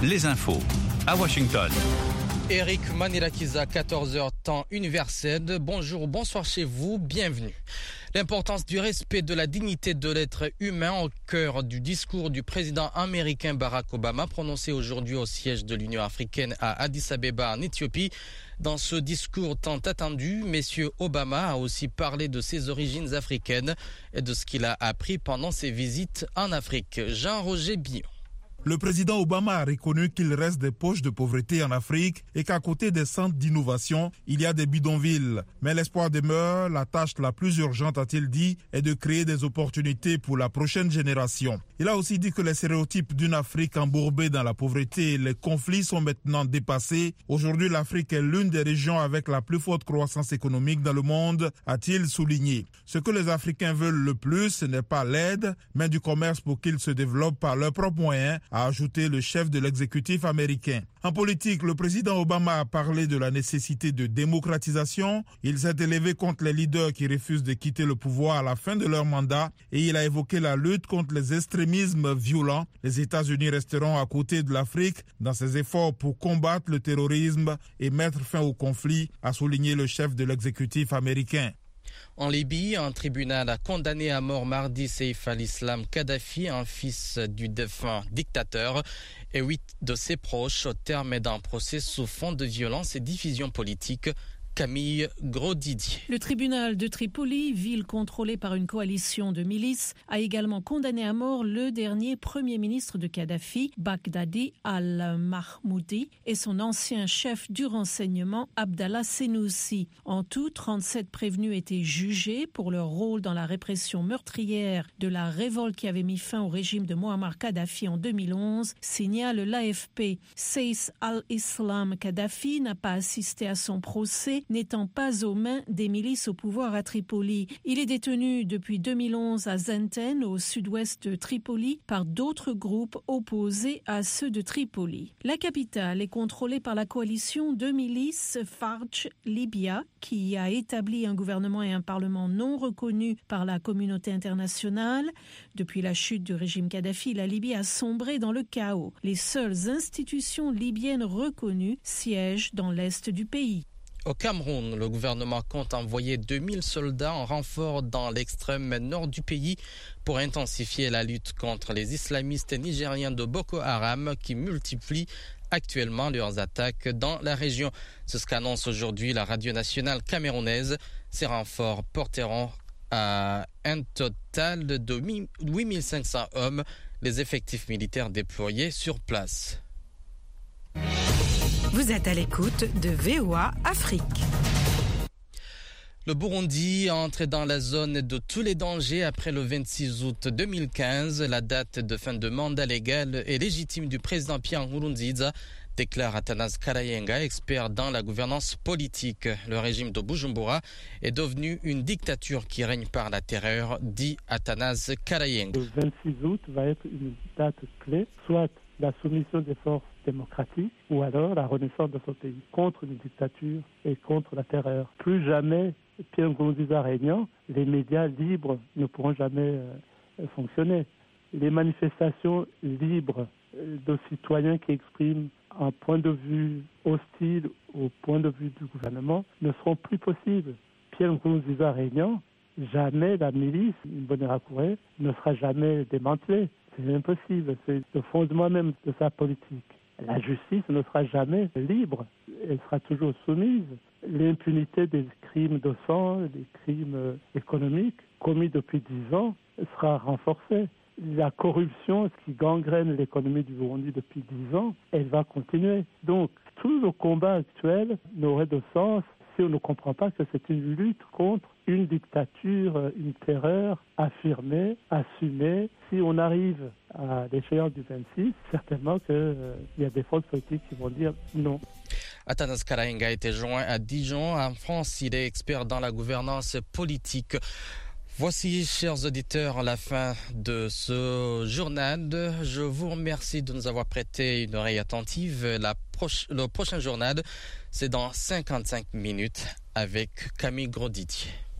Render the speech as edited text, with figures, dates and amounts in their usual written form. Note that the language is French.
les infos à Washington. Eric Manilakiza, 14h temps universel. Bonjour, bonsoir chez vous, bienvenue. L'importance du respect de la dignité de l'être humain au cœur du discours du président américain Barack Obama prononcé aujourd'hui au siège de l'Union africaine à Addis Abeba en Éthiopie. Dans ce discours tant attendu, M. Obama a aussi parlé de ses origines africaines et de ce qu'il a appris pendant ses visites en Afrique. Jean-Roger Billon. Le président Obama a reconnu qu'il reste des poches de pauvreté en Afrique et qu'à côté des centres d'innovation, il y a des bidonvilles. Mais l'espoir demeure, la tâche la plus urgente, a-t-il dit, est de créer des opportunités pour la prochaine génération. Il a aussi dit que les stéréotypes d'une Afrique embourbée dans la pauvreté et les conflits sont maintenant dépassés. Aujourd'hui, l'Afrique est l'une des régions avec la plus forte croissance économique dans le monde, a-t-il souligné. Ce que les Africains veulent le plus, ce n'est pas l'aide, mais du commerce pour qu'ils se développent par leurs propres moyens, a ajouté le chef de l'exécutif américain. En politique, le président Obama a parlé de la nécessité de démocratisation. Il s'est élevé contre les leaders qui refusent de quitter le pouvoir à la fin de leur mandat et il a évoqué la lutte contre les extrémismes violents. Les États-Unis resteront à côté de l'Afrique dans ses efforts pour combattre le terrorisme et mettre fin au conflit, a souligné le chef de l'exécutif américain. En Libye, un tribunal a condamné à mort mardi Saif al-Islam Kadhafi, un fils du défunt dictateur, et 8 de ses proches au terme d'un procès sous fond de violence et division politique. Camille Gros-Didier. Le tribunal de Tripoli, ville contrôlée par une coalition de milices, a également condamné à mort le dernier premier ministre de Kadhafi, Baghdadi al-Mahmoudi, et son ancien chef du renseignement, Abdallah Senoussi. En tout, 37 prévenus étaient jugés pour leur rôle dans la répression meurtrière de la révolte qui avait mis fin au régime de Muammar Kadhafi en 2011, signale l'AFP. Saif al-Islam Kadhafi n'a pas assisté à son procès, n'étant pas aux mains des milices au pouvoir à Tripoli. Il est détenu depuis 2011 à Zenten, au sud-ouest de Tripoli, par d'autres groupes opposés à ceux de Tripoli. La capitale est contrôlée par la coalition de milices Farj Libya, qui a établi un gouvernement et un parlement non reconnus par la communauté internationale. Depuis la chute du régime Kadhafi, la Libye a sombré dans le chaos. Les seules institutions libyennes reconnues siègent dans l'est du pays. Au Cameroun, le gouvernement compte envoyer 2000 soldats en renfort dans l'extrême nord du pays pour intensifier la lutte contre les islamistes nigériens de Boko Haram qui multiplient actuellement leurs attaques dans la région. C'est ce qu'annonce aujourd'hui la radio nationale camerounaise. Ces renforts porteront à un total de 8500 hommes, les effectifs militaires déployés sur place. Vous êtes à l'écoute de VOA Afrique. Le Burundi entre dans la zone de tous les dangers après le 26 août 2015, la date de fin de mandat légal et légitime du président Pierre Nkurunziza, déclare Athanase Karayenga, expert dans la gouvernance politique. Le régime de Bujumbura est devenu une dictature qui règne par la terreur, dit Athanase Karayenga. Le 26 août va être une date clé, soit la soumission des forces démocratiques ou alors la renaissance de son pays contre une dictature et contre la terreur. Plus jamais Pierre Nkurunziza régnant, les médias libres ne pourront jamais fonctionner. Les manifestations libres de citoyens qui expriment un point de vue hostile au point de vue du gouvernement ne seront plus possibles. Pierre Nkurunziza régnant, jamais la milice, Imbonerakure, ne sera jamais démantelée. C'est impossible, c'est le fondement même de sa politique. La justice ne sera jamais libre, elle sera toujours soumise. L'impunité des crimes de sang, des crimes économiques commis depuis 10 ans sera renforcée. La corruption, ce qui gangrène l'économie du Burundi depuis 10 ans, elle va continuer. Donc, tout le combat actuel n'aurait de sens si on ne comprend pas que c'est une lutte contre une dictature, une terreur affirmée, assumée. Si on arrive à l'échéance du 26, certainement qu'il y a des forces politiques qui vont dire non. Athanase Karayenga a été joint à Dijon, en France. Il est expert dans la gouvernance politique. Voici, chers auditeurs, la fin de ce journal. Je vous remercie de nous avoir prêté une oreille attentive. Le prochain journal, c'est dans 55 minutes avec Camille Gros-Didier.